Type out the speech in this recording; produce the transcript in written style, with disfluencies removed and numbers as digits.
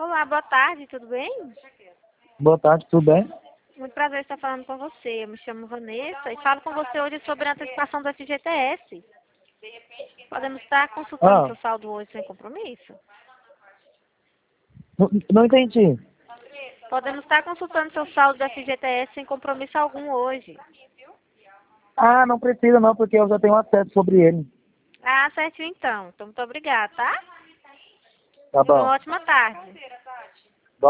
Olá, boa tarde, tudo bem? Boa tarde, tudo bem? Muito prazer estar falando com você. Eu me chamo Vanessa e falo com você hoje sobre a antecipação do FGTS. Podemos estar consultando Ah, seu saldo hoje sem compromisso? não entendi. Podemos estar consultando seu saldo do FGTS sem compromisso algum hoje. Ah, não precisa não, porque eu já tenho acesso sobre ele. Ah, certinho então. Então, muito obrigada, tá? Tá Tenha uma bom. ótima tarde.